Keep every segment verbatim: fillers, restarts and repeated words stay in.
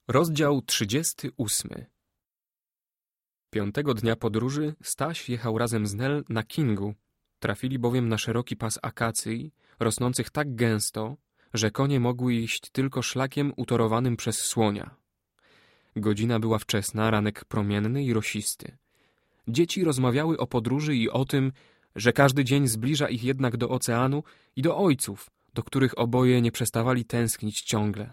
Rozdział trzydziesty ósmy. Piątego dnia podróży Staś jechał razem z Nel na Kingu. Trafili bowiem na szeroki pas akacyj, rosnących tak gęsto, że konie mogły iść tylko szlakiem utorowanym przez słonia. Godzina była wczesna, ranek promienny i rosisty. Dzieci rozmawiały o podróży i o tym, że każdy dzień zbliża ich jednak do oceanu i do ojców, do których oboje nie przestawali tęsknić ciągle.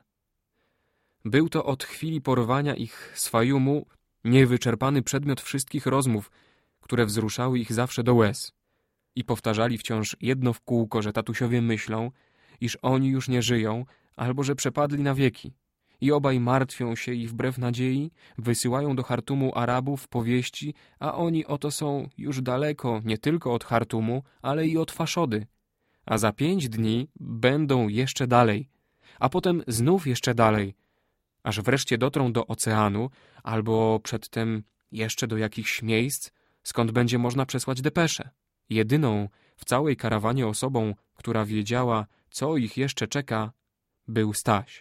Był to od chwili porwania ich z Fajumu niewyczerpany przedmiot wszystkich rozmów, które wzruszały ich zawsze do łez. I powtarzali wciąż jedno w kółko, że tatusiowie myślą, iż oni już nie żyją, albo że przepadli na wieki. I obaj martwią się i wbrew nadziei wysyłają do Chartumu Arabów powieści, a oni oto są już daleko nie tylko od Chartumu, ale i od Faszody. A za pięć dni będą jeszcze dalej, a potem znów jeszcze dalej, aż wreszcie dotrą do oceanu, albo przedtem jeszcze do jakichś miejsc, skąd będzie można przesłać depesze. Jedyną w całej karawanie osobą, która wiedziała, co ich jeszcze czeka, był Staś.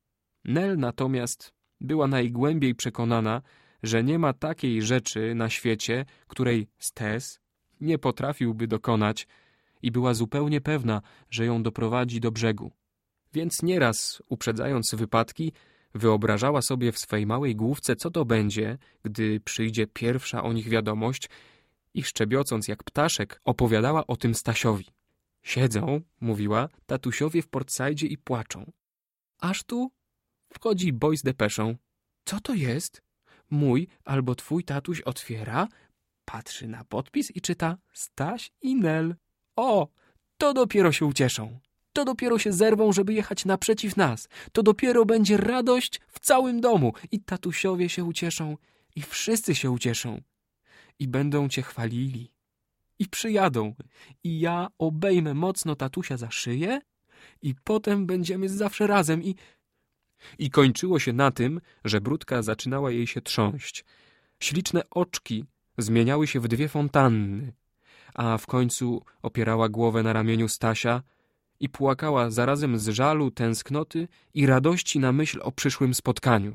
Nel natomiast była najgłębiej przekonana, że nie ma takiej rzeczy na świecie, której Stes nie potrafiłby dokonać i była zupełnie pewna, że ją doprowadzi do brzegu. Więc nieraz, uprzedzając wypadki, wyobrażała sobie w swej małej główce, co to będzie, gdy przyjdzie pierwsza o nich wiadomość i szczebiocąc jak ptaszek opowiadała o tym Stasiowi. Siedzą, mówiła, tatusiowie w Portsaidzie i płaczą. Aż tu wchodzi boj z depeszą. Co to jest? Mój albo twój tatuś otwiera, patrzy na podpis i czyta Staś i Nel. O, to dopiero się ucieszą. To dopiero się zerwą, żeby jechać naprzeciw nas. To dopiero będzie radość w całym domu. I tatusiowie się ucieszą, i wszyscy się ucieszą. I będą cię chwalili. I przyjadą. I ja obejmę mocno tatusia za szyję i potem będziemy zawsze razem i... I kończyło się na tym, że brudka zaczynała jej się trząść. Śliczne oczki zmieniały się w dwie fontanny, a w końcu opierała głowę na ramieniu Stasia i płakała zarazem z żalu, tęsknoty i radości na myśl o przyszłym spotkaniu.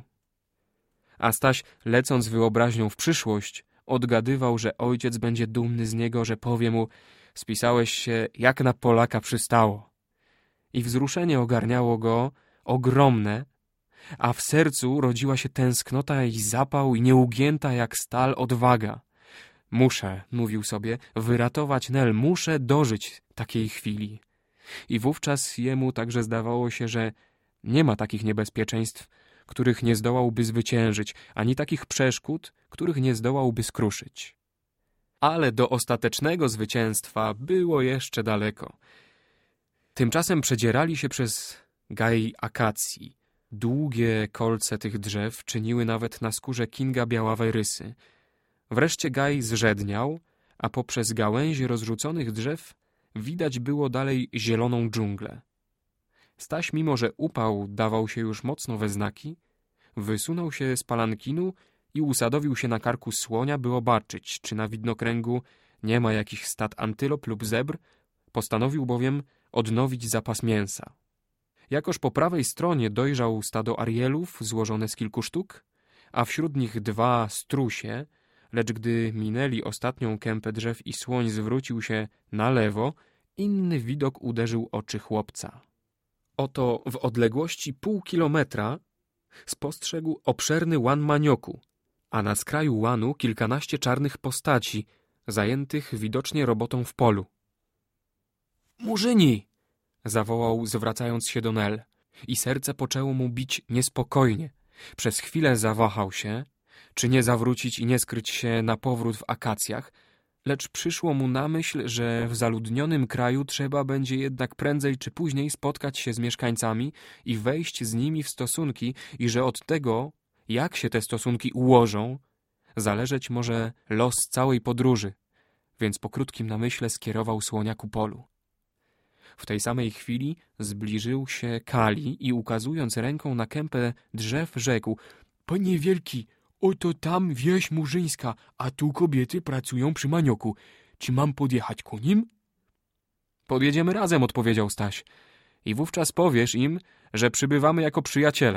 A Staś, lecąc wyobraźnią w przyszłość, odgadywał, że ojciec będzie dumny z niego, że powie mu: spisałeś się jak na Polaka przystało. I wzruszenie ogarniało go, ogromne, a w sercu rodziła się tęsknota i zapał i nieugięta jak stal odwaga. Muszę, mówił sobie, wyratować Nel, muszę dożyć takiej chwili. I wówczas jemu także zdawało się, że nie ma takich niebezpieczeństw, których nie zdołałby zwyciężyć, ani takich przeszkód, których nie zdołałby skruszyć. Ale do ostatecznego zwycięstwa było jeszcze daleko. Tymczasem przedzierali się przez gaj akacji. Długie kolce tych drzew czyniły nawet na skórze Kinga białawe rysy. Wreszcie gaj zrzedniał, a poprzez gałęzie rozrzuconych drzew widać było dalej zieloną dżunglę. Staś, mimo że upał dawał się już mocno we znaki, wysunął się z palankinu i usadowił się na karku słonia, by obaczyć, czy na widnokręgu nie ma jakichś stad antylop lub zebr, postanowił bowiem odnowić zapas mięsa. Jakoż po prawej stronie dojrzał stado arielów złożone z kilku sztuk, a wśród nich dwa strusie, lecz gdy minęli ostatnią kępę drzew i słoń zwrócił się na lewo, inny widok uderzył oczy chłopca. Oto w odległości pół kilometra spostrzegł obszerny łan manioku, a na skraju łanu kilkanaście czarnych postaci, zajętych widocznie robotą w polu. Murzyni! Zawołał, zwracając się do Nel, i serce poczęło mu bić niespokojnie. Przez chwilę zawahał się, czy nie zawrócić i nie skryć się na powrót w akacjach, lecz przyszło mu na myśl, że w zaludnionym kraju trzeba będzie jednak prędzej czy później spotkać się z mieszkańcami i wejść z nimi w stosunki i że od tego, jak się te stosunki ułożą, zależeć może los całej podróży, więc po krótkim namyśle skierował słonia ku polu. W tej samej chwili zbliżył się Kali i ukazując ręką na kępę drzew rzekł: Panie wielki, oto tam wieś murzyńska, a tu kobiety pracują przy manioku. Czy mam podjechać ku nim? Podjedziemy razem, odpowiedział Staś. I wówczas powiesz im, że przybywamy jako przyjaciele.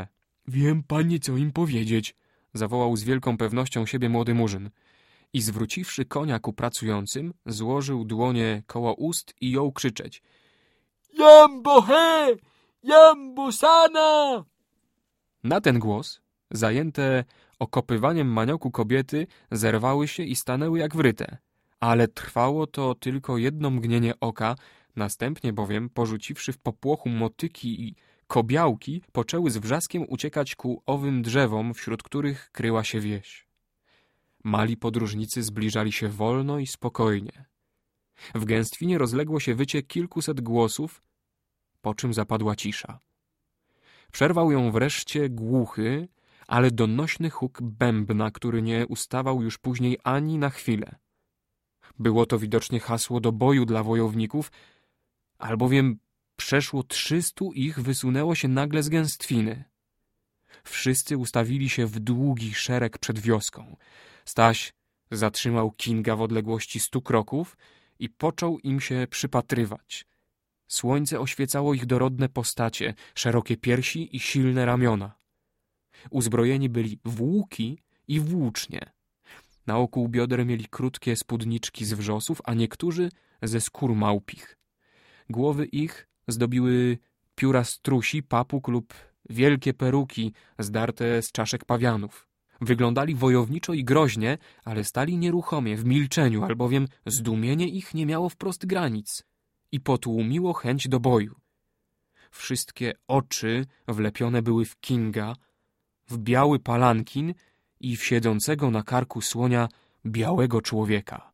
Wiem, panie, co im powiedzieć, zawołał z wielką pewnością siebie młody murzyn. I zwróciwszy konia ku pracującym, złożył dłonie koło ust i jął krzyczeć. Jambo he! Jambo sana! Na ten głos, zajęte okopywaniem manioku kobiety, zerwały się i stanęły jak wryte. Ale trwało to tylko jedno mgnienie oka, następnie bowiem, porzuciwszy w popłochu motyki i kobiałki, poczęły z wrzaskiem uciekać ku owym drzewom, wśród których kryła się wieś. Mali podróżnicy zbliżali się wolno i spokojnie. W gęstwinie rozległo się wycie kilkuset głosów, po czym zapadła cisza. Przerwał ją wreszcie głuchy, ale donośny huk bębna, który nie ustawał już później ani na chwilę. Było to widocznie hasło do boju dla wojowników, albowiem przeszło trzystu ich wysunęło się nagle z gęstwiny. Wszyscy ustawili się w długi szereg przed wioską. Staś zatrzymał Kinga w odległości stu kroków i począł im się przypatrywać. Słońce oświecało ich dorodne postacie, szerokie piersi i silne ramiona. Uzbrojeni byli w łuki i włócznie. Na oku bioder mieli krótkie spódniczki z wrzosów, a niektórzy ze skór małpich. Głowy ich zdobiły pióra strusi, papug lub wielkie peruki zdarte z czaszek pawianów. Wyglądali wojowniczo i groźnie, ale stali nieruchomie, w milczeniu, albowiem zdumienie ich nie miało wprost granic i potłumiło chęć do boju. Wszystkie oczy wlepione były w Kinga, w biały palankin i w siedzącego na karku słonia białego człowieka.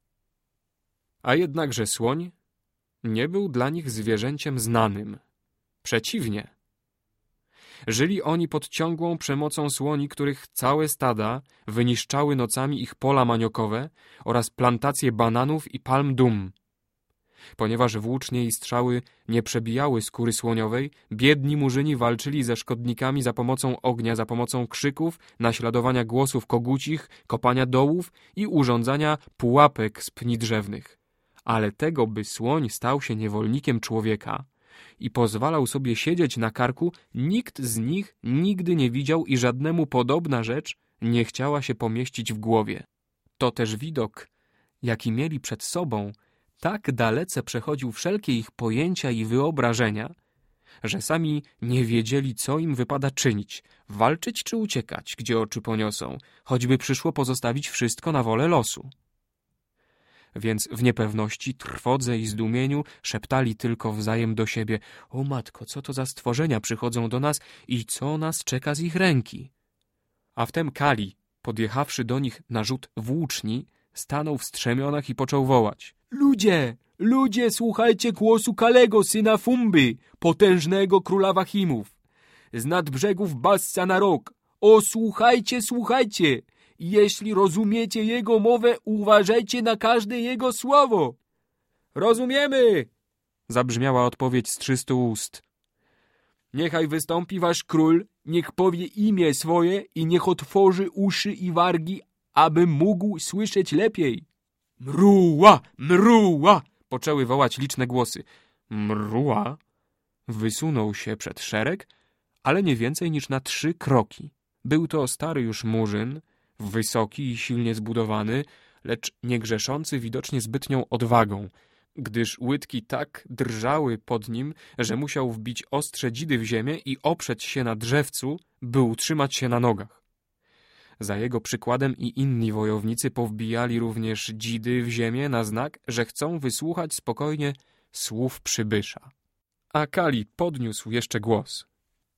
A jednakże słoń nie był dla nich zwierzęciem znanym. Przeciwnie. Żyli oni pod ciągłą przemocą słoni, których całe stada wyniszczały nocami ich pola maniokowe oraz plantacje bananów i palm dum. Ponieważ włócznie i strzały nie przebijały skóry słoniowej, biedni murzyni walczyli ze szkodnikami za pomocą ognia, za pomocą krzyków, naśladowania głosów kogucich, kopania dołów i urządzania pułapek z pni drzewnych. Ale tego, by słoń stał się niewolnikiem człowieka i pozwalał sobie siedzieć na karku, nikt z nich nigdy nie widział i żadnemu podobna rzecz nie chciała się pomieścić w głowie. To też widok, jaki mieli przed sobą, tak dalece przechodził wszelkie ich pojęcia i wyobrażenia, że sami nie wiedzieli, co im wypada czynić, walczyć czy uciekać, gdzie oczy poniosą, choćby przyszło pozostawić wszystko na wolę losu. Więc w niepewności, trwodze i zdumieniu szeptali tylko wzajem do siebie: o matko, co to za stworzenia przychodzą do nas i co nas czeka z ich ręki? A wtem Kali, podjechawszy do nich na rzut włóczni, stanął w strzemionach i począł wołać: ludzie, ludzie, słuchajcie głosu Kalego, syna Fumby, potężnego króla Wahimów, z nad brzegów Bassa na rok. O, słuchajcie, słuchajcie! Jeśli rozumiecie jego mowę, uważajcie na każde jego słowo. Rozumiemy! Zabrzmiała odpowiedź z trzystu ust. Niechaj wystąpi wasz król, niech powie imię swoje i niech otworzy uszy i wargi, aby mógł słyszeć lepiej. Mruła, mruła! Poczęły wołać liczne głosy. Mruła wysunął się przed szereg, ale nie więcej niż na trzy kroki. Był to stary już murzyn, wysoki i silnie zbudowany, lecz nie grzeszący widocznie zbytnią odwagą, gdyż łydki tak drżały pod nim, że musiał wbić ostrze dzidy w ziemię i oprzeć się na drzewcu, by utrzymać się na nogach. Za jego przykładem i inni wojownicy powbijali również dzidy w ziemię na znak, że chcą wysłuchać spokojnie słów przybysza. A Kali podniósł jeszcze głos.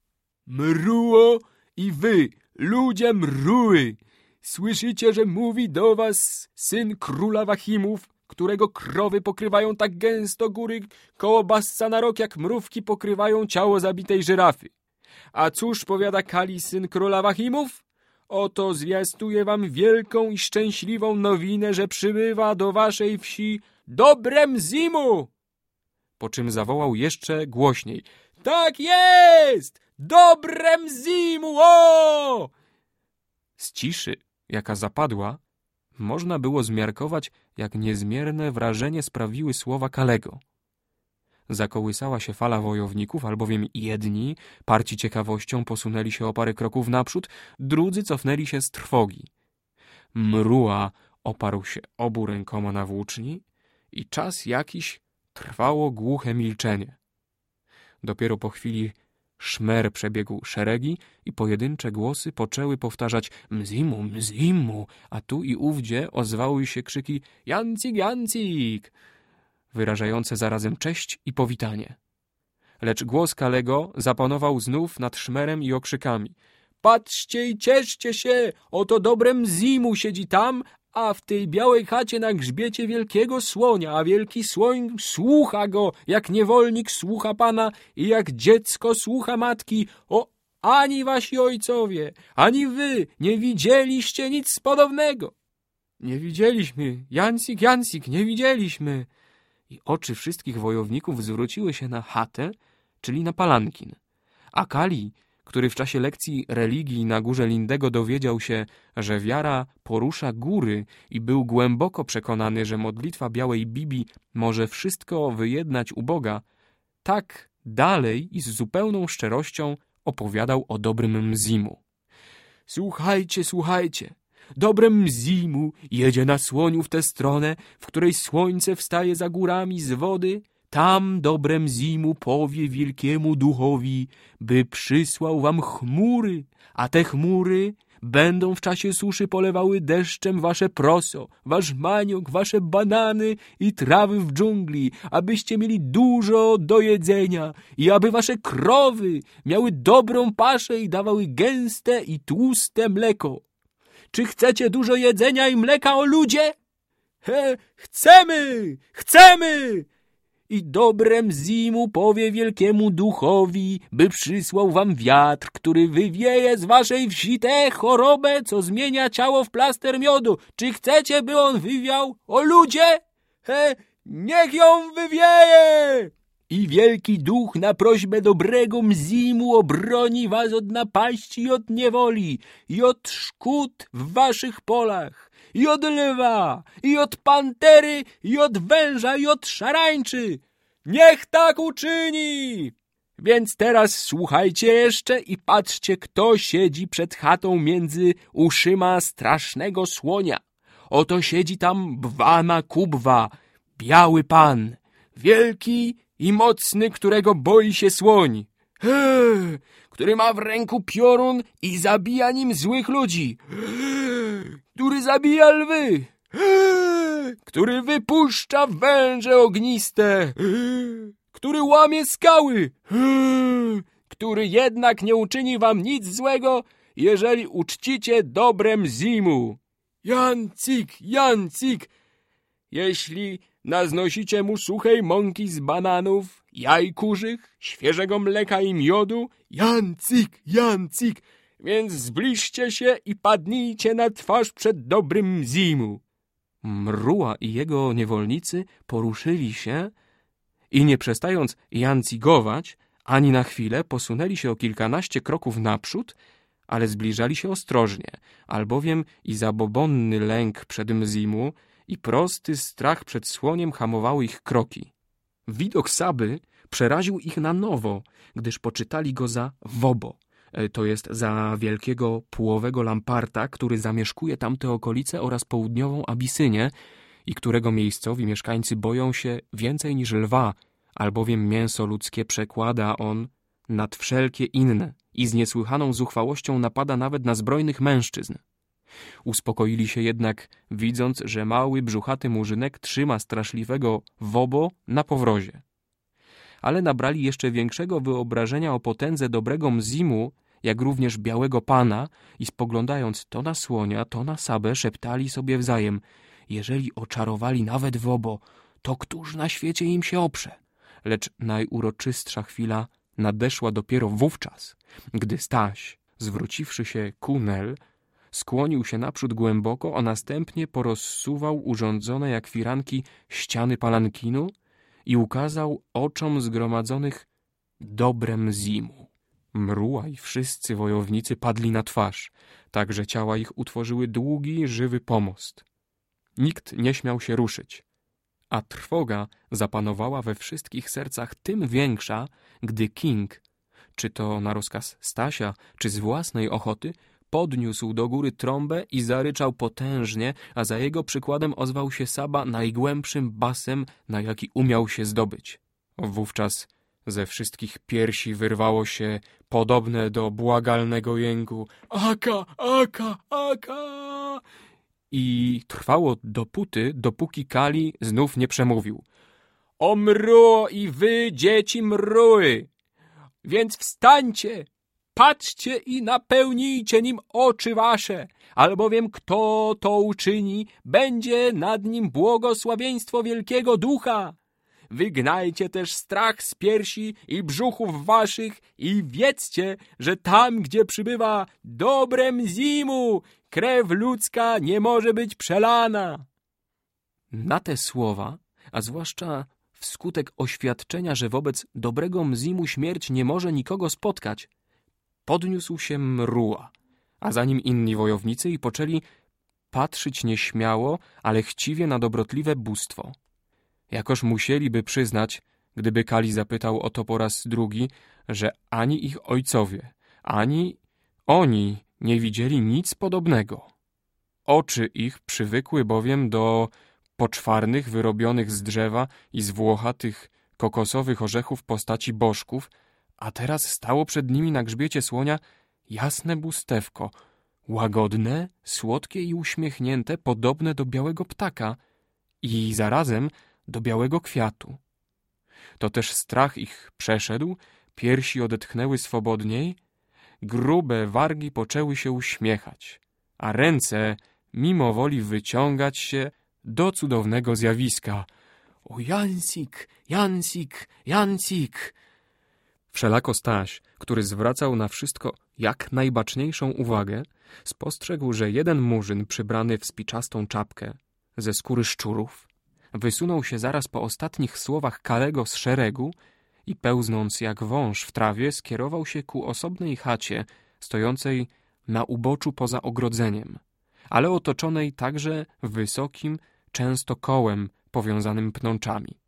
Mruło i wy, ludzie mruły! Słyszycie, że mówi do was syn króla Wahimów, którego krowy pokrywają tak gęsto góry koło Bassa na rok, jak mrówki pokrywają ciało zabitej żyrafy. A cóż powiada Kali, syn króla Wahimów? Oto zwiastuję wam wielką i szczęśliwą nowinę, że przybywa do waszej wsi dobrem zimu! Po czym zawołał jeszcze głośniej. Tak jest! Dobrem zimu! O! Z ciszy, jaka zapadła, można było zmiarkować, jak niezmierne wrażenie sprawiły słowa Kalego. Zakołysała się fala wojowników, albowiem jedni, parci ciekawością, posunęli się o parę kroków naprzód, drudzy cofnęli się z trwogi. Mruła oparł się obu rękoma na włóczni i czas jakiś trwało głuche milczenie. Dopiero po chwili szmer przebiegł szeregi i pojedyncze głosy poczęły powtarzać mzimu, mzimu, a tu i ówdzie ozwały się krzyki jancik, jancik, wyrażające zarazem cześć i powitanie. Lecz głos Kalego zapanował znów nad szmerem i okrzykami. Patrzcie i cieszcie się, oto dobre mzimu siedzi tam, a w tej białej chacie na grzbiecie wielkiego słonia, a wielki słoń słucha go, jak niewolnik słucha pana i jak dziecko słucha matki. O, ani wasi ojcowie, ani wy nie widzieliście nic podobnego. Nie widzieliśmy, Jancik, Jancik, nie widzieliśmy. I oczy wszystkich wojowników zwróciły się na chatę, czyli na palankin. A Kali, który w czasie lekcji religii na górze Lindego dowiedział się, że wiara porusza góry i był głęboko przekonany, że modlitwa białej Bibi może wszystko wyjednać u Boga, tak dalej i z zupełną szczerością opowiadał o dobrym Mzimu. Słuchajcie, słuchajcie, dobre Mzimu jedzie na słoniu w tę stronę, w której słońce wstaje za górami z wody. Tam dobre Mzimu powie wielkiemu duchowi, by przysłał wam chmury, a te chmury będą w czasie suszy polewały deszczem wasze proso, wasz maniok, wasze banany i trawy w dżungli, abyście mieli dużo do jedzenia i aby wasze krowy miały dobrą paszę i dawały gęste i tłuste mleko. Czy chcecie dużo jedzenia i mleka, o ludzie? He, chcemy, chcemy! I dobre Mzimu powie wielkiemu duchowi, by przysłał wam wiatr, który wywieje z waszej wsi tę chorobę, co zmienia ciało w plaster miodu. Czy chcecie, by on wywiał? O ludzie! He, niech ją wywieje! I wielki duch na prośbę dobrego Mzimu obroni was od napaści i od niewoli, i od szkód w waszych polach, i od lwa, i od pantery, i od węża, i od szarańczy. Niech tak uczyni! Więc teraz słuchajcie jeszcze i patrzcie, kto siedzi przed chatą między uszyma strasznego słonia. Oto siedzi tam Bwana Kubwa, biały pan, wielki i mocny, którego boi się słoń. He, który ma w ręku piorun i zabija nim złych ludzi. He, który zabija lwy. He, który wypuszcza węże ogniste. He, który łamie skały. He, który jednak nie uczyni wam nic złego, jeżeli uczcicie dobre Mzimu. Jancik, Jancik, jeśli naznosicie mu suchej mąki z bananów, jaj kurzych, świeżego mleka i miodu, Jancik, Jancik, więc zbliżcie się i padnijcie na twarz przed dobrym Mzimu. Mruła i jego niewolnicy poruszyli się i nie przestając jancigować, ani na chwilę posunęli się o kilkanaście kroków naprzód, ale zbliżali się ostrożnie, albowiem i zabobonny lęk przed Mzimu i prosty strach przed słoniem hamowały ich kroki. Widok Saby przeraził ich na nowo, gdyż poczytali go za Wobo, to jest za wielkiego płowego lamparta, który zamieszkuje tamte okolice oraz południową Abisynię i którego miejscowi mieszkańcy boją się więcej niż lwa, albowiem mięso ludzkie przekłada on nad wszelkie inne i z niesłychaną zuchwałością napada nawet na zbrojnych mężczyzn. Uspokoili się jednak, widząc, że mały, brzuchaty murzynek trzyma straszliwego Wobo na powrozie. Ale nabrali jeszcze większego wyobrażenia o potędze dobrego Mzimu, jak również białego pana i spoglądając to na słonia, to na Sabę, szeptali sobie wzajem: jeżeli oczarowali nawet Wobo, to któż na świecie im się oprze? Lecz najuroczystsza chwila nadeszła dopiero wówczas, gdy Staś, zwróciwszy się ku Nel, skłonił się naprzód głęboko, a następnie porozsuwał urządzone jak firanki ściany palankinu i ukazał oczom zgromadzonych dobre Mzimu. Mruła i wszyscy wojownicy padli na twarz, tak że ciała ich utworzyły długi, żywy pomost. Nikt nie śmiał się ruszyć, A trwoga zapanowała we wszystkich sercach tym większa, gdy king, czy to na rozkaz Stasia, czy z własnej ochoty, podniósł do góry trąbę i zaryczał potężnie, a za jego przykładem ozwał się Saba najgłębszym basem, na jaki umiał się zdobyć. Wówczas ze wszystkich piersi wyrwało się podobne do błagalnego jęku Aka, Aka, Aka! I trwało dopóty, dopóki Kali znów nie przemówił. O mruo i wy, dzieci mruły! Więc wstańcie, patrzcie i napełnijcie nim oczy wasze, albowiem kto to uczyni, będzie nad nim błogosławieństwo wielkiego ducha. Wygnajcie też strach z piersi i brzuchów waszych i wiedzcie, że tam, gdzie przybywa dobre Mzimu, krew ludzka nie może być przelana. Na te słowa, a zwłaszcza wskutek oświadczenia, że wobec dobrego Mzimu śmierć nie może nikogo spotkać, podniósł się Mruła, a za nim inni wojownicy i poczęli patrzeć nieśmiało, ale chciwie na dobrotliwe bóstwo. Jakoż musieliby przyznać, gdyby Kali zapytał o to po raz drugi, że ani ich ojcowie, ani oni nie widzieli nic podobnego. Oczy ich przywykły bowiem do poczwarnych, wyrobionych z drzewa i z włochatych kokosowych orzechów postaci bożków, a teraz stało przed nimi na grzbiecie słonia jasne bóstewko, łagodne, słodkie i uśmiechnięte, podobne do białego ptaka i zarazem do białego kwiatu. To też strach ich przeszedł, piersi odetchnęły swobodniej, grube wargi poczęły się uśmiechać, a ręce mimo woli wyciągać się do cudownego zjawiska. O Jansik, Jansik, Jansik! Wszelako Staś, który zwracał na wszystko jak najbaczniejszą uwagę, spostrzegł, że jeden murzyn przybrany w spiczastą czapkę ze skóry szczurów wysunął się zaraz po ostatnich słowach Kalego z szeregu i pełznąc jak wąż w trawie skierował się ku osobnej chacie stojącej na uboczu poza ogrodzeniem, ale otoczonej także wysokim, często kołem powiązanym pnączami.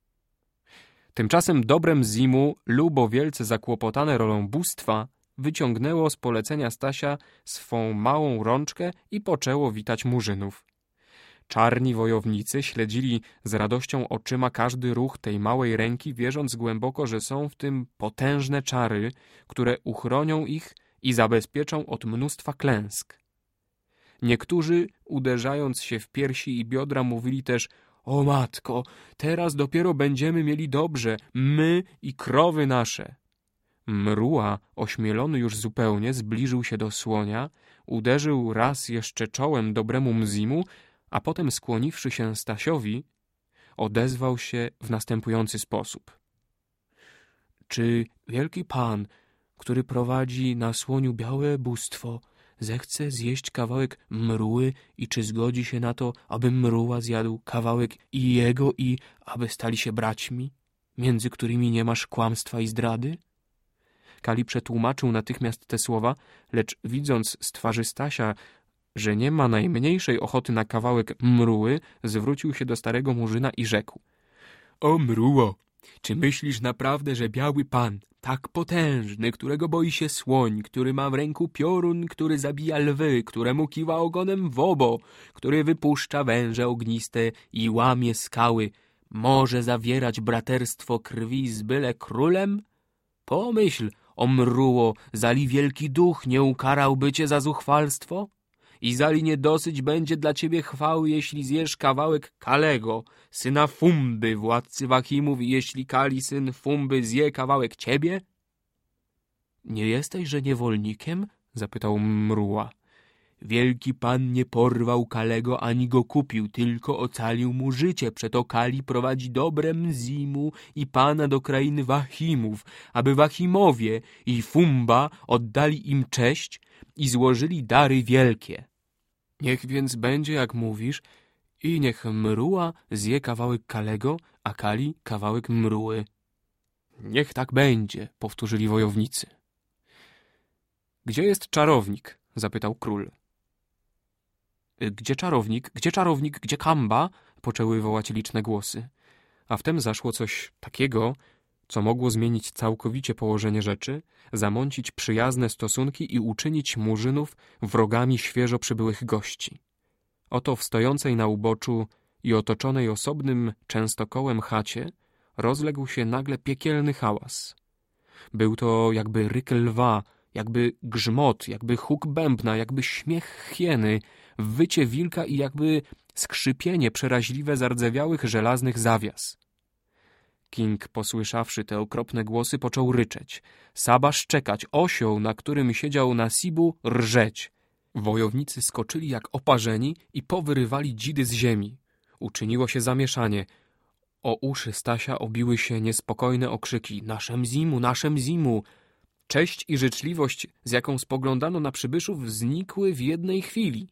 Tymczasem dobre Mzimu, lubo wielce zakłopotane rolą bóstwa, wyciągnęło z polecenia Stasia swą małą rączkę i poczęło witać murzynów. Czarni wojownicy śledzili z radością oczyma każdy ruch tej małej ręki, wierząc głęboko, że są w tym potężne czary, które uchronią ich i zabezpieczą od mnóstwa klęsk. Niektórzy, uderzając się w piersi i biodra, mówili też: o matko, teraz dopiero będziemy mieli dobrze, my i krowy nasze. Mruła, ośmielony już zupełnie, zbliżył się do słonia, uderzył raz jeszcze czołem dobremu Mzimu, a potem skłoniwszy się Stasiowi, odezwał się w następujący sposób. Czy wielki pan, który prowadzi na słoniu białe bóstwo, zechce zjeść kawałek mruły i czy zgodzi się na to, aby mruła zjadł kawałek i jego i aby stali się braćmi, między którymi nie masz kłamstwa i zdrady? Kali przetłumaczył natychmiast te słowa, lecz widząc z twarzy Stasia, że nie ma najmniejszej ochoty na kawałek mruły, zwrócił się do starego murzyna i rzekł: o mruło, czy myślisz naprawdę, że biały pan, tak potężny, którego boi się słoń, który ma w ręku piorun, który zabija lwy, któremu kiwa ogonem wobo, który wypuszcza węże ogniste i łamie skały, może zawierać braterstwo krwi z byle królem? Pomyśl, o mruło, zali wielki duch nie ukarałby cię za zuchwalstwo? I zali nie dosyć będzie dla ciebie chwały, jeśli zjesz kawałek Kalego, syna Fumby, władcy Wachimów, i jeśli Kali, syn Fumby, zje kawałek ciebie? Nie jesteś, że niewolnikiem? Zapytał Mruła. Wielki pan nie porwał Kalego, ani go kupił, tylko ocalił mu życie. Przeto Kali prowadzi dobre Mzimu i pana do krainy Wachimów, aby Wachimowie i Fumba oddali im cześć i złożyli dary wielkie. Niech więc będzie, jak mówisz, i niech Mruła zje kawałek Kalego, a Kali kawałek Mruły. Niech tak będzie, powtórzyli wojownicy. Gdzie jest czarownik? Zapytał król. Gdzie czarownik? Gdzie czarownik? Gdzie Kamba? poczęły wołać liczne głosy. A wtem zaszło coś takiego, co mogło zmienić całkowicie położenie rzeczy, zamącić przyjazne stosunki i uczynić Murzynów wrogami świeżo przybyłych gości. Oto w stojącej na uboczu i otoczonej osobnym częstokołem chacie rozległ się nagle piekielny hałas. Był to jakby ryk lwa, jakby grzmot, jakby huk bębna, jakby śmiech hieny, wycie wilka i jakby skrzypienie przeraźliwe zardzewiałych żelaznych zawias. King, posłyszawszy te okropne głosy, począł ryczeć. Saba szczekać, osioł, na którym siedział Nasibu, rżeć. Wojownicy skoczyli jak oparzeni i powyrywali dzidy z ziemi. Uczyniło się zamieszanie. O uszy Stasia obiły się niespokojne okrzyki. Naszem zimu, naszem zimu! Cześć i życzliwość, z jaką spoglądano na przybyszów, znikły w jednej chwili.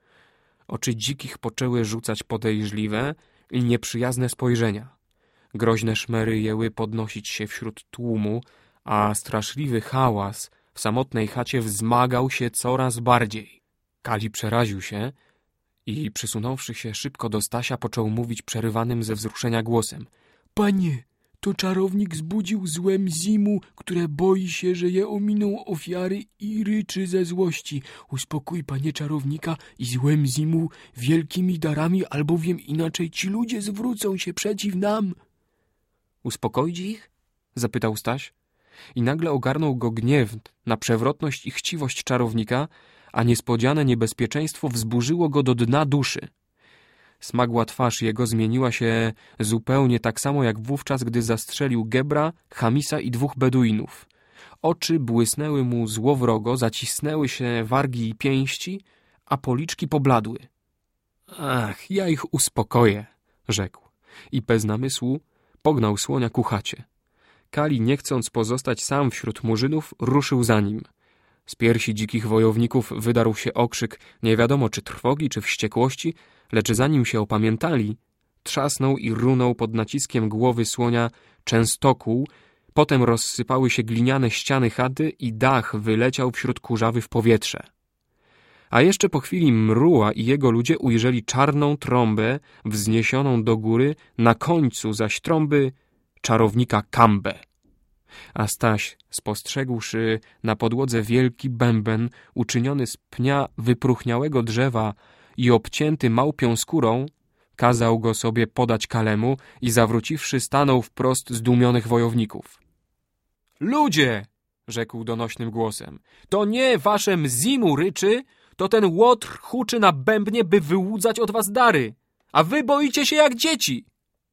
Oczy dzikich poczęły rzucać podejrzliwe i nieprzyjazne spojrzenia. Groźne szmery jęły podnosić się wśród tłumu, a straszliwy hałas w samotnej chacie wzmagał się coraz bardziej. Kali przeraził się i, przysunąwszy się szybko do Stasia, począł mówić przerywanym ze wzruszenia głosem. Panie, to czarownik zbudził złe Mzimu, które boi się, że je ominą ofiary i ryczy ze złości. Uspokój, panie czarownika, i złe Mzimu wielkimi darami, albowiem inaczej ci ludzie zwrócą się przeciw nam. Uspokoić ich? Zapytał Staś. I nagle ogarnął go gniew na przewrotność i chciwość czarownika, a niespodziane niebezpieczeństwo wzburzyło go do dna duszy. Smagła twarz jego zmieniła się zupełnie tak samo jak wówczas, gdy zastrzelił Gebra, Chamisa i dwóch Beduinów. Oczy błysnęły mu złowrogo, zacisnęły się wargi i pięści, a policzki pobladły. Ach, ja ich uspokoję, rzekł i bez namysłu pognał słonia ku chacie. Kali, nie chcąc pozostać sam wśród Murzynów, ruszył za nim. Z piersi dzikich wojowników wydarł się okrzyk, nie wiadomo czy trwogi, czy wściekłości, lecz zanim się opamiętali, trzasnął i runął pod naciskiem głowy słonia częstokół, potem rozsypały się gliniane ściany chaty i dach wyleciał wśród kurzawy w powietrze. A jeszcze po chwili Mruła i jego ludzie ujrzeli czarną trąbę wzniesioną do góry, na końcu zaś trąby czarownika Kambę. A Staś, spostrzegłszy na podłodze wielki bęben uczyniony z pnia wypróchniałego drzewa i obcięty małpią skórą, kazał go sobie podać Kalemu i zawróciwszy stanął wprost zdumionych wojowników. Ludzie, rzekł donośnym głosem, to nie wasze Mzimu ryczy, to ten łotr huczy na bębnie, by wyłudzać od was dary, a wy boicie się jak dzieci.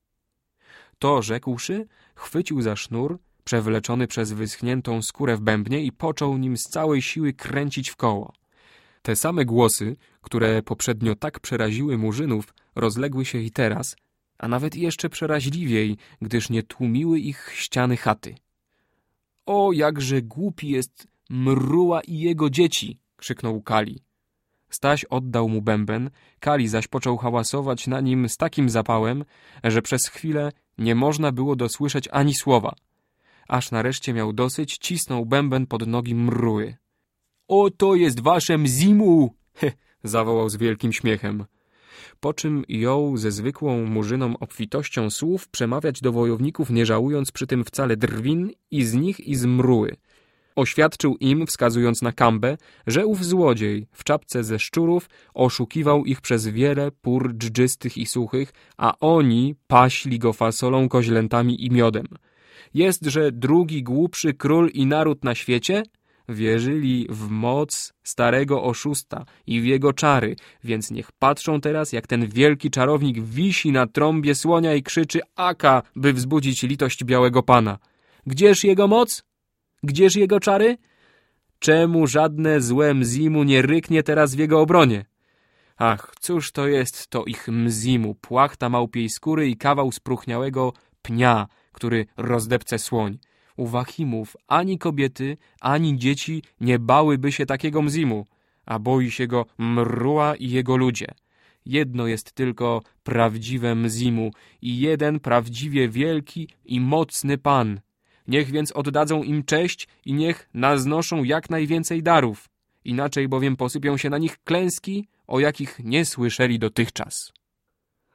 To rzekłszy, chwycił za sznur, przewleczony przez wyschniętą skórę w bębnie i począł nim z całej siły kręcić w koło. Te same głosy, które poprzednio tak przeraziły Murzynów, rozległy się i teraz, a nawet jeszcze przeraźliwiej, gdyż nie tłumiły ich ściany chaty. O, jakże głupi jest Mruła i jego dzieci! Krzyknął Kali. Staś oddał mu bęben, Kali zaś począł hałasować na nim z takim zapałem, że przez chwilę nie można było dosłyszeć ani słowa. Aż nareszcie miał dosyć, cisnął bęben pod nogi Mruły. O, to jest wasze Mzimu! He, zawołał z wielkim śmiechem. Po czym jął ze zwykłą Murzyną obfitością słów przemawiać do wojowników, nie żałując przy tym wcale drwin i z nich i z Mruły. Oświadczył im, wskazując na Kambę, że ów złodziej w czapce ze szczurów oszukiwał ich przez wiele pór dżdżystych i suchych, a oni paśli go fasolą, koźlętami i miodem. Jest-że drugi głupszy król i naród na świecie? Wierzyli w moc starego oszusta i w jego czary, więc niech patrzą teraz, jak ten wielki czarownik wisi na trąbie słonia i krzyczy Aka, by wzbudzić litość białego pana. Gdzież jego moc? Gdzież jego czary? Czemu żadne złe Mzimu nie ryknie teraz w jego obronie? Ach, cóż to jest to ich Mzimu, płachta małpiej skóry i kawał spróchniałego pnia, który rozdepce słoń. U Wahimów ani kobiety, ani dzieci nie bałyby się takiego Mzimu, a boi się go Mruła i jego ludzie. Jedno jest tylko prawdziwe Mzimu i jeden prawdziwie wielki i mocny Pan. Niech więc oddadzą im cześć i niech naznoszą jak najwięcej darów. Inaczej bowiem posypią się na nich klęski, o jakich nie słyszeli dotychczas.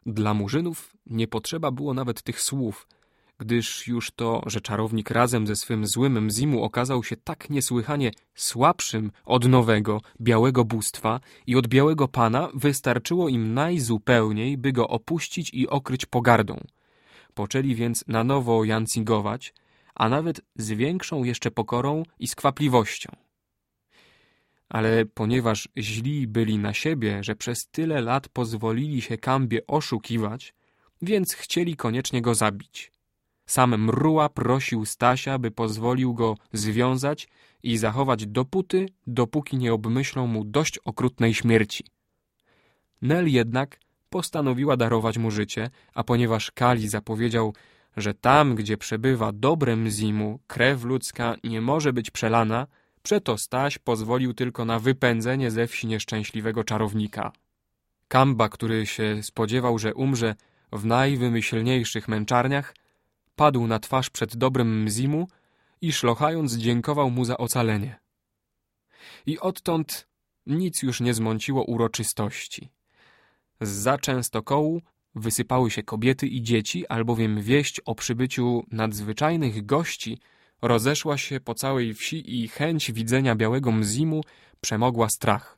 Dla murzynów nie potrzeba było nawet tych słów, gdyż już to, że czarownik razem ze swym złym Mzimu okazał się tak niesłychanie słabszym od nowego, białego bóstwa i od białego pana, wystarczyło im najzupełniej, by go opuścić i okryć pogardą. Poczęli więc na nowo jancingować, a nawet z większą jeszcze pokorą i skwapliwością. Ale ponieważ źli byli na siebie, że przez tyle lat pozwolili się Kambie oszukiwać, więc chcieli koniecznie go zabić. Sam Mruła prosił Stasia, by pozwolił go związać i zachować dopóty, dopóki nie obmyślą mu dość okrutnej śmierci. Nel jednak postanowiła darować mu życie, a ponieważ Kali zapowiedział, że tam, gdzie przebywa dobre Mzimu, krew ludzka nie może być przelana, przeto Staś pozwolił tylko na wypędzenie ze wsi nieszczęśliwego czarownika. Kamba, który się spodziewał, że umrze w najwymyślniejszych męczarniach, padł na twarz przed dobrem Mzimu i szlochając dziękował mu za ocalenie. I odtąd nic już nie zmąciło uroczystości. Zza Częstochołu wysypały się kobiety i dzieci, albowiem wieść o przybyciu nadzwyczajnych gości rozeszła się po całej wsi i chęć widzenia białego Mzimu przemogła strach.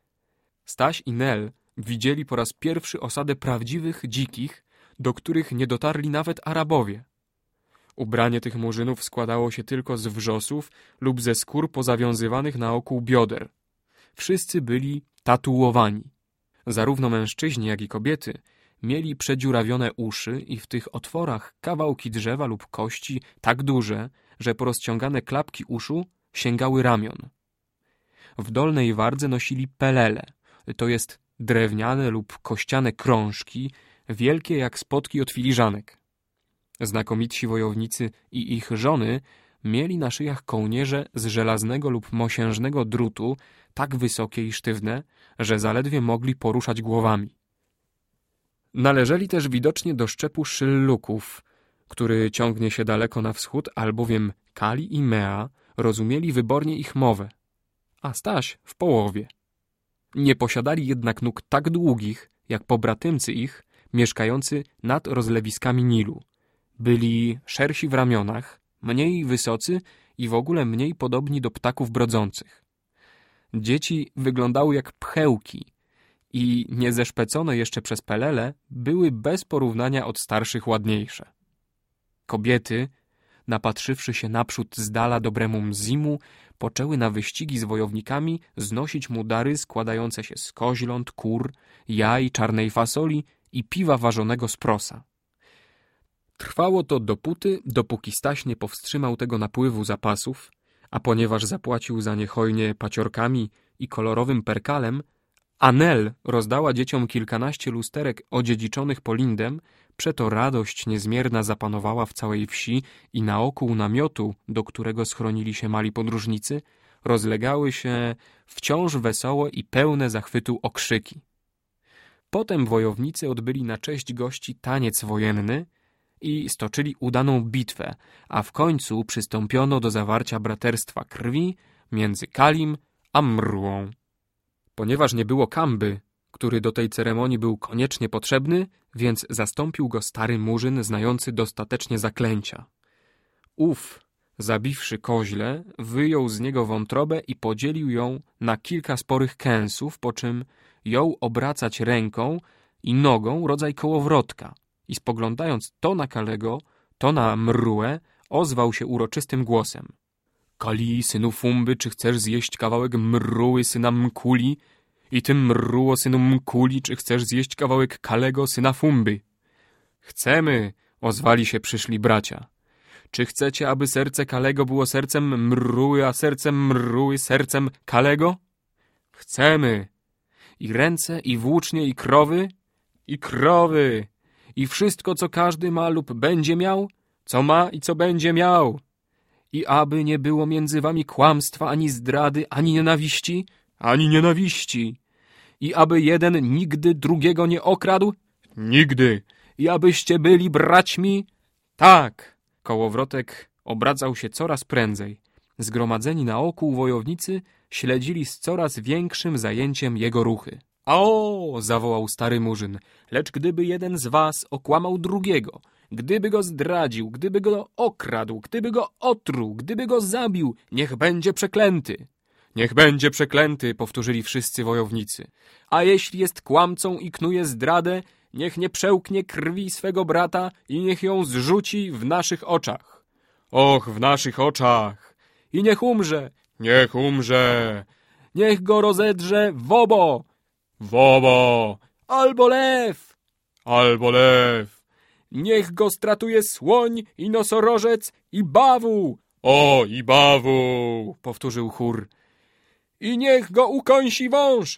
Staś i Nel widzieli po raz pierwszy osadę prawdziwych dzikich, do których nie dotarli nawet Arabowie. Ubranie tych murzynów składało się tylko z wrzosów lub ze skór pozawiązywanych naokół bioder. Wszyscy byli tatuowani. Zarówno mężczyźni, jak i kobiety mieli przedziurawione uszy i w tych otworach kawałki drzewa lub kości tak duże, że porozciągane klapki uszu sięgały ramion. W dolnej wardze nosili pelele, to jest drewniane lub kościane krążki, wielkie jak spotki od filiżanek. Znakomitsi wojownicy i ich żony mieli na szyjach kołnierze z żelaznego lub mosiężnego drutu, tak wysokie i sztywne, że zaledwie mogli poruszać głowami. Należeli też widocznie do szczepu Szylluków, który ciągnie się daleko na wschód, albowiem Kali i Mea rozumieli wybornie ich mowę, a Staś w połowie. Nie posiadali jednak nóg tak długich, jak pobratymcy ich, mieszkający nad rozlewiskami Nilu. Byli szersi w ramionach, mniej wysocy i w ogóle mniej podobni do ptaków brodzących. Dzieci wyglądały jak pchełki i niezeszpecone jeszcze przez pelele były bez porównania od starszych ładniejsze. Kobiety, napatrzywszy się naprzód z dala dobremu Mzimu, poczęły na wyścigi z wojownikami znosić mu dary składające się z koźląt, kur, jaj, czarnej fasoli i piwa ważonego z prosa. Trwało to dopóty, dopóki Staś nie powstrzymał tego napływu zapasów, a ponieważ zapłacił za nie hojnie paciorkami i kolorowym perkalem, a Nel rozdała dzieciom kilkanaście lusterek odziedziczonych Polindem, przeto radość niezmierna zapanowała w całej wsi i naokół namiotu, do którego schronili się mali podróżnicy, rozlegały się wciąż wesołe i pełne zachwytu okrzyki. Potem wojownicy odbyli na cześć gości taniec wojenny i stoczyli udaną bitwę, a w końcu przystąpiono do zawarcia braterstwa krwi między Kalim a Mrułą. Ponieważ nie było Kamby, który do tej ceremonii był koniecznie potrzebny, więc zastąpił go stary murzyn znający dostatecznie zaklęcia. Ów, zabiwszy koźle, wyjął z niego wątrobę i podzielił ją na kilka sporych kęsów, po czym jął obracać ręką i nogą rodzaj kołowrotka i spoglądając to na Kalego, to na Mrułę, ozwał się uroczystym głosem. Kali, synu Fumby, czy chcesz zjeść kawałek Mruły, syna Mkuli? I ty, Mruło, synu Mkuli, czy chcesz zjeść kawałek Kalego, syna Fumby? Chcemy, ozwali się przyszli bracia. Czy chcecie, aby serce Kalego było sercem Mruły, a sercem Mruły sercem Kalego? Chcemy. I ręce, i włócznie, i krowy? I krowy. I wszystko, co każdy ma lub będzie miał? Co ma i co będzie miał? I aby nie było między wami kłamstwa, ani zdrady, ani nienawiści? Ani nienawiści. I aby jeden nigdy drugiego nie okradł? Nigdy. I abyście byli braćmi? Tak. Kołowrotek obracał się coraz prędzej. Zgromadzeni naokół wojownicy śledzili z coraz większym zajęciem jego ruchy. A o, zawołał stary murzyn, lecz gdyby jeden z was okłamał drugiego, gdyby go zdradził, gdyby go okradł, gdyby go otruł, gdyby go zabił, niech będzie przeklęty. Niech będzie przeklęty, powtórzyli wszyscy wojownicy. A jeśli jest kłamcą i knuje zdradę, niech nie przełknie krwi swego brata i niech ją zrzuci w naszych oczach. Och, w naszych oczach! I niech umrze, niech umrze! Niech go rozedrze wobo! Wobo! Albo lew! Albo lew! Niech go stratuje słoń i nosorożec i bawu! O, i bawu! Powtórzył chór. I niech go ukąsi wąż!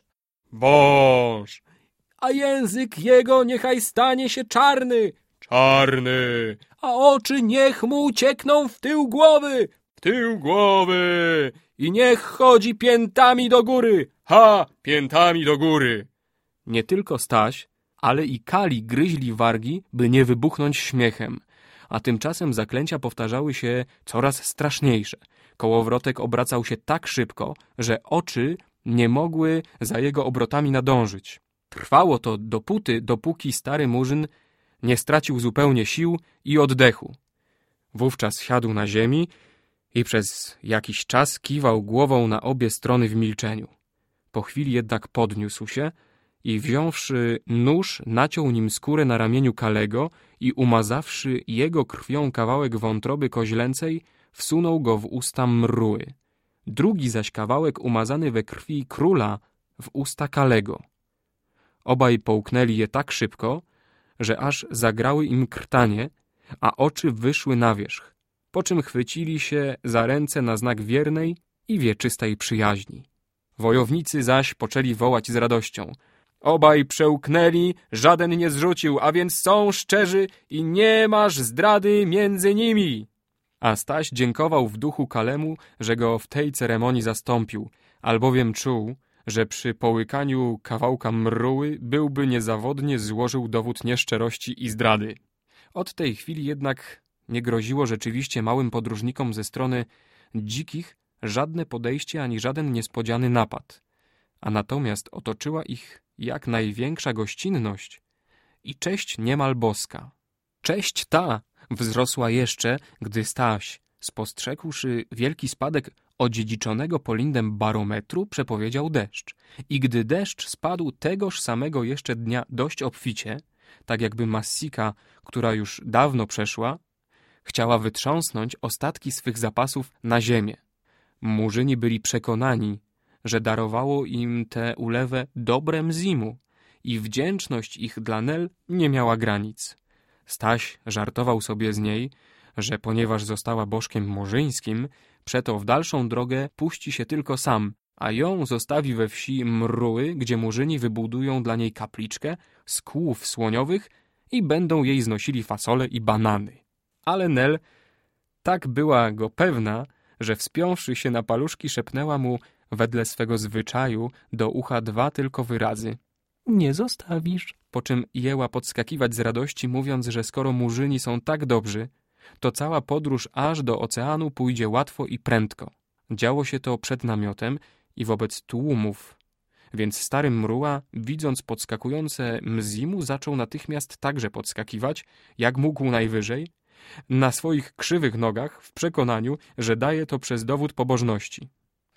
Wąż! A język jego niechaj stanie się czarny! Czarny! A oczy niech mu uciekną w tył głowy! W tył głowy! I niech chodzi piętami do góry! Ha! Piętami do góry! Nie tylko Staś, ale i Kali gryźli wargi, by nie wybuchnąć śmiechem. A tymczasem zaklęcia powtarzały się coraz straszniejsze. Kołowrotek obracał się tak szybko, że oczy nie mogły za jego obrotami nadążyć. Trwało to dopóty, dopóki stary murzyn nie stracił zupełnie sił i oddechu. Wówczas siadł na ziemi i przez jakiś czas kiwał głową na obie strony w milczeniu. Po chwili jednak podniósł się i wziąwszy nóż, naciął nim skórę na ramieniu Kalego i umazawszy jego krwią kawałek wątroby koźlęcej, wsunął go w usta mruły. Drugi zaś kawałek umazany we krwi króla w usta Kalego. Obaj połknęli je tak szybko, że aż zagrały im krtanie, a oczy wyszły na wierzch, po czym chwycili się za ręce na znak wiernej i wieczystej przyjaźni. Wojownicy zaś poczęli wołać z radością. Obaj przełknęli, żaden nie zrzucił, a więc są szczerzy i nie masz zdrady między nimi. A Staś dziękował w duchu Kalemu, że go w tej ceremonii zastąpił, albowiem czuł, że przy połykaniu kawałka mruły byłby niezawodnie złożył dowód nieszczerości i zdrady. Od tej chwili jednak nie groziło rzeczywiście małym podróżnikom ze strony dzikich żadne podejście ani żaden niespodziany napad, a natomiast otoczyła ich jak największa gościnność i cześć niemal boska. Cześć ta wzrosła jeszcze, gdy Staś, spostrzegłszy wielki spadek odziedziczonego Polindem barometru, przepowiedział deszcz. I gdy deszcz spadł tegoż samego jeszcze dnia dość obficie, tak jakby Massika, która już dawno przeszła, chciała wytrząsnąć ostatki swych zapasów na ziemię. Murzyni byli przekonani, że darowało im tę ulewę dobre Mzimu i wdzięczność ich dla Nel nie miała granic. Staś żartował sobie z niej, że ponieważ została bożkiem murzyńskim, przeto w dalszą drogę puści się tylko sam, a ją zostawi we wsi Mruły, gdzie murzyni wybudują dla niej kapliczkę z kłów słoniowych i będą jej znosili fasole i banany. Ale Nel tak była go pewna, że wspiąwszy się na paluszki szepnęła mu wedle swego zwyczaju do ucha dwa tylko wyrazy. Nie zostawisz. Po czym jęła podskakiwać z radości, mówiąc, że skoro murzyni są tak dobrzy, to cała podróż aż do oceanu pójdzie łatwo i prędko. Działo się to przed namiotem i wobec tłumów, więc stary Mruła, widząc podskakujące Mzimu, zaczął natychmiast także podskakiwać, jak mógł najwyżej, na swoich krzywych nogach w przekonaniu, że daje to przez dowód pobożności.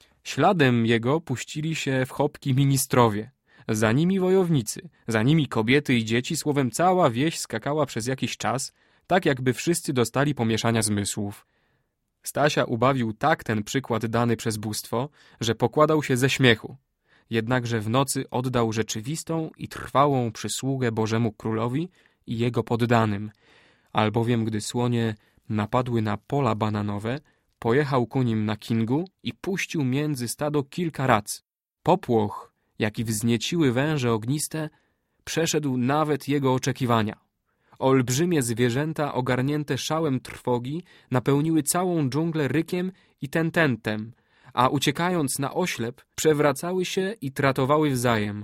Śladem jego puścili się w chopki ministrowie, za nimi wojownicy, za nimi kobiety i dzieci, słowem cała wieś skakała przez jakiś czas, tak jakby wszyscy dostali pomieszania zmysłów. Stasia ubawił tak ten przykład dany przez bóstwo, że pokładał się ze śmiechu. Jednakże w nocy oddał rzeczywistą i trwałą przysługę Bożemu Królowi i jego poddanym, albowiem gdy słonie napadły na pola bananowe, pojechał ku nim na Kingu i puścił między stado kilka rac. Popłoch, jaki wznieciły węże ogniste, przeszedł nawet jego oczekiwania. Olbrzymie zwierzęta ogarnięte szałem trwogi napełniły całą dżunglę rykiem i tententem, a uciekając na oślep przewracały się i tratowały wzajem.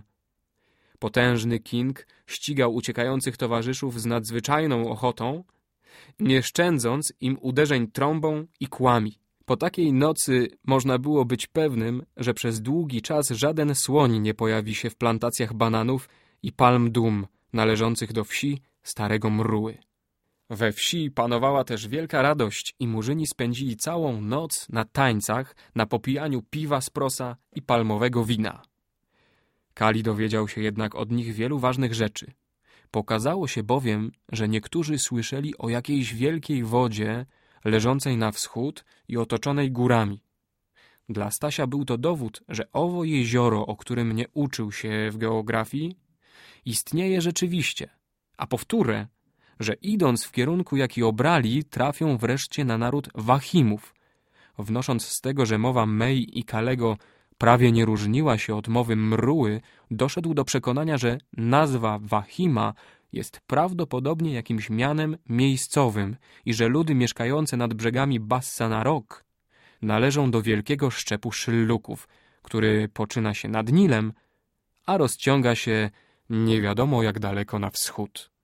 Potężny King ścigał uciekających towarzyszów z nadzwyczajną ochotą, nie szczędząc im uderzeń trąbą i kłami. Po takiej nocy można było być pewnym, że przez długi czas żaden słoń nie pojawi się w plantacjach bananów i palm dum należących do wsi Starego Mruły. We wsi panowała też wielka radość i murzyni spędzili całą noc na tańcach, na popijaniu piwa z prosa i palmowego wina. Kali dowiedział się jednak od nich wielu ważnych rzeczy. Pokazało się bowiem, że niektórzy słyszeli o jakiejś wielkiej wodzie leżącej na wschód i otoczonej górami. Dla Stasia był to dowód, że owo jezioro, o którym nie uczył się w geografii, istnieje rzeczywiście, a powtórę, że idąc w kierunku, jaki obrali, trafią wreszcie na naród Wahimów. Wnosząc z tego, że mowa Mei i Kalego prawie nie różniła się od mowy Mruły, doszedł do przekonania, że nazwa Wahima jest prawdopodobnie jakimś mianem miejscowym i że ludy mieszkające nad brzegami Bassa Narok należą do wielkiego szczepu Szylluków, który poczyna się nad Nilem, a rozciąga się nie wiadomo jak daleko na wschód.